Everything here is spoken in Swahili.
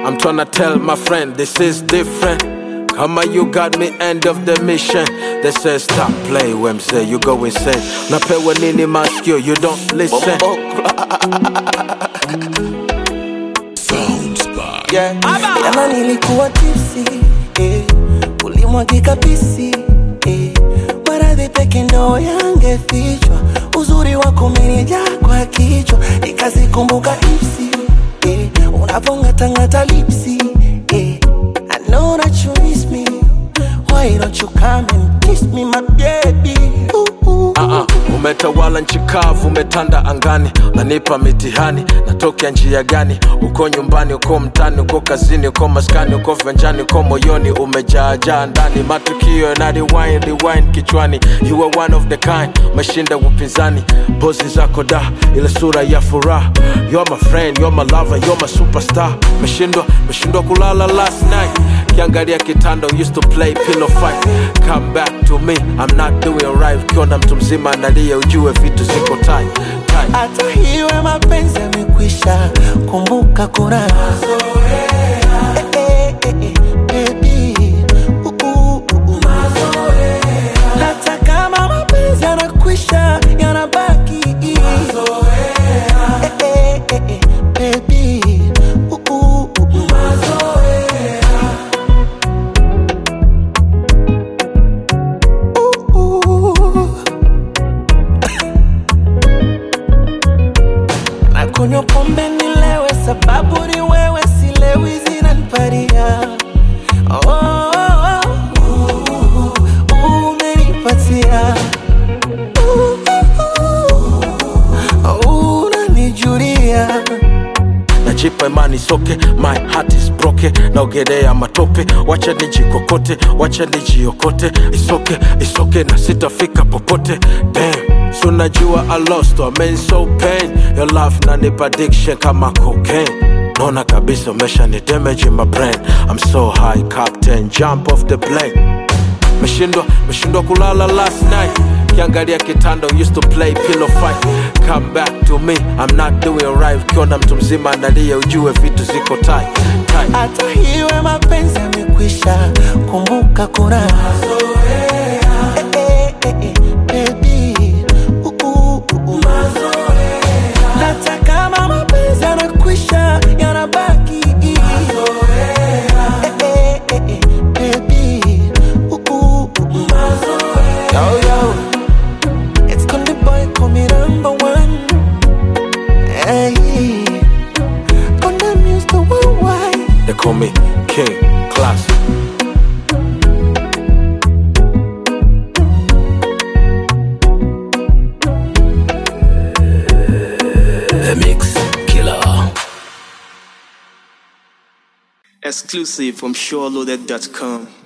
I'm tryna tell my friend this is different. Come on, you got me, end of the mission. They say stop play when say you go insane. Napewa nini maskio, you don't listen. Soundspa. Yeah. Jana nilikuwa tipsy, ulimwagika pisi, maradhi peke ndo yangefichwa. Uzuri wako umenijaa kwa kichwa, nikazikumbuka ipsi, unavong'atang'ata lipsi. I know that you miss me. Why don't you come and kiss me, my baby? Umetawala nchi kavu, umetanda angani. Nanipa mitihani, natokea njia gani? Uko nyumbani, uko mtani, uko kazini, uko maskani, uko venjani, uko moyoni. Umejaa ndani, matukio na rewind kichwani. You are one of the kind, umeshinda upinzani. Pozi zako da, ile sura ya furaha. You're my friend, you're my lover, you're my superstar. Meshindwa kulala last night. Kiangalia kitanda, used to play pillow fight. Come back to me, I'm not doing right. Kiona mtu mzima analia, ujue vitu ziko tight. Hata hiwe mapenzi yamekwisha, kumbuka kuna mazoea. Baby, mazoea. Hata kama mapenzi yanakwisha, yanabaki mazoea. Baby, mazoea. Nakunywa pombe nilewe, sababu ni wewe, silewi zinaniparia. Umenipatia, unanijulia. Najipa imani soke, my heart is broken. Naogelea matope, wacha nijikokote, wacha nijiokote. It's okay, na sitafika popote. Damn, so najua I lost, I'm in so pain. Your love nanipa addiction kama cocaine. Nona kabisa umesha ni damage in my brain. I'm so high, captain, jump off the plane. Meshindwa kulala last night. Kiangalia kitanda, used to play pillow fight. Come back to me, I'm not doing right. Kiona mtu mzima analia, ujue vitu ziko tight. Hata hiwe mapenzi yamekwisha, kumbuka kuna mazoea. Baby, mazoea. Hata kama mapenzi yanakwisha, yanabaki mazoea. Baby, mazoea. Yo, it's Konde Boy, call me number one. Hey, Konde Muse the worldwide. They call me King Classic. The Mix Killer. Exclusive from SureLoaded.com.